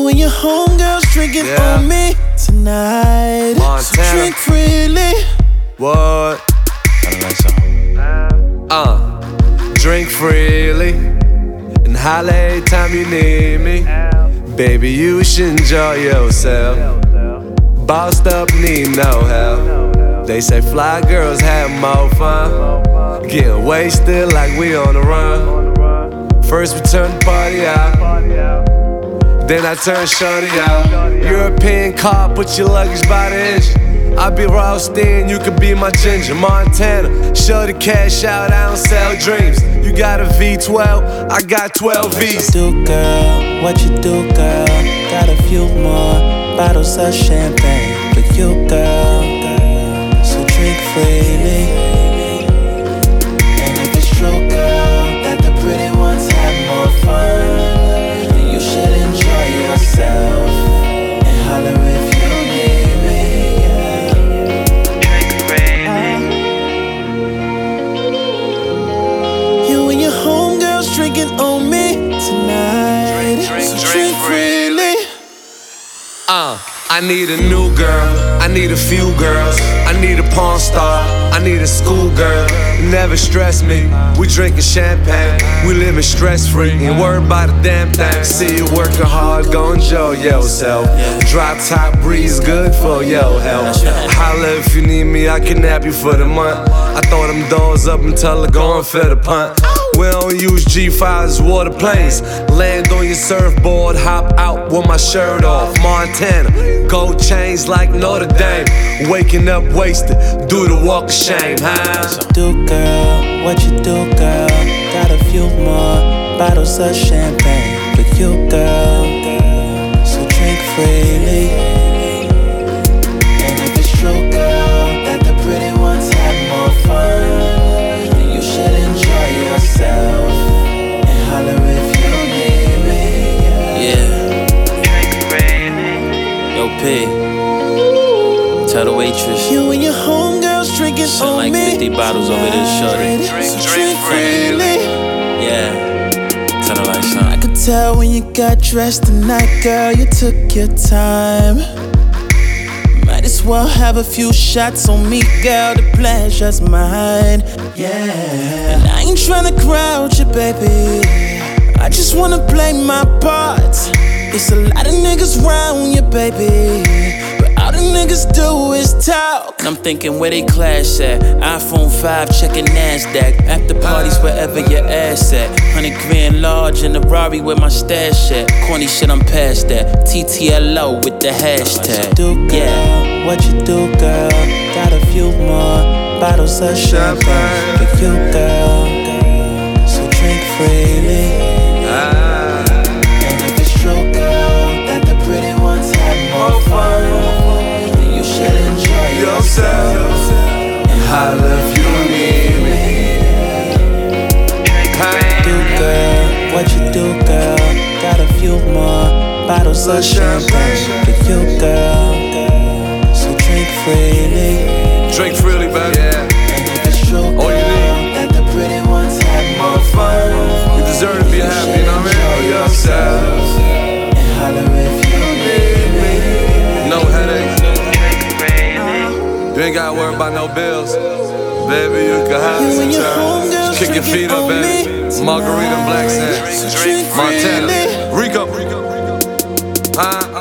You and your homegirls drinking on me tonight. Montana. So drink freely. What? Drink freely and holla anytime you need me. Baby, you should enjoy yourself. Bossed up, need no help. They say fly girls have more fun. Getting wasted like we on the run. First we turn the party out, then I turn shorty out. European car, put your luggage by the engine. I be Ralston, you could be my ginger. Montana, show the cash out, I don't sell dreams. You got a V12, I got 12 V's. What you do, girl? What you do, girl? Got a few more bottles of champagne for you, girl. So drink freely. And if it's true, girl, that the pretty ones have more fun, then you should enjoy yourself and holler if you need me. Drink freely. You and your homegirls drinking on me tonight. So drink freely. I need a new girl, I need a few girls, I need a porn star, I need a schoolgirl. Never stress me, we drinking champagne, we living stress free, ain't worried about a damn thing. See you working hard, go enjoy yourself. Drop top breeze, good for your health. Holla if you need me, I can nap you for the month. I throw them doors up until I go and fill the punt. We don't use G5s, water planes. Land on your surfboard, hop out with my shirt off. Montana, gold chains like Notre Dame. Waking up wasted, do the walk of shame, huh? What you do, girl? What you do, girl? Got a few more bottles of champagne for you, girl. So drink freely. And if it's true, girl, that the pretty ones have more fun, then you should enjoy yourself and holler if you need me. Yeah. Drink freely. Yo, P. Tell the waitress. You and your homegirls drinking on like me. 50 bottles over this shorty. Drink freely. Yeah. Tell her like something. I could tell when you got dressed tonight, girl, you took your time. Might as well have a few shots on me, girl, the pleasure's mine. Yeah. And I ain't tryna crowd you, baby. I just wanna play my part. There's a lot of niggas round you, baby, but all the niggas do is talk. And I'm thinking where they clash at. iPhone 5 checking NASDAQ. After parties wherever your ass at. 100 grand large in the Rari where my stash at. Corny shit, I'm past that. TTLO with the hashtag. What you do, girl? What you do, girl? Got a few more bottles of champagne for you, girl. So drink freely. And if it's true, girl, that the pretty ones have more fun, then you should enjoy yourself and holler if you need me. What you do, girl? Got a few more bottles of champagne for you, girl. So drink freely. Drink freely, baby. And if it's true, girl, that the pretty ones have more fun, you deserve to be happy, you know what I mean? Yourself. and holler if you need me. No headaches. You ain't gotta worry about no bills. Baby, you can have You some and your time. homegirls Kick your feet up, baby. Margarita Black Sand. Drink Montana. freely. Rico. Huh?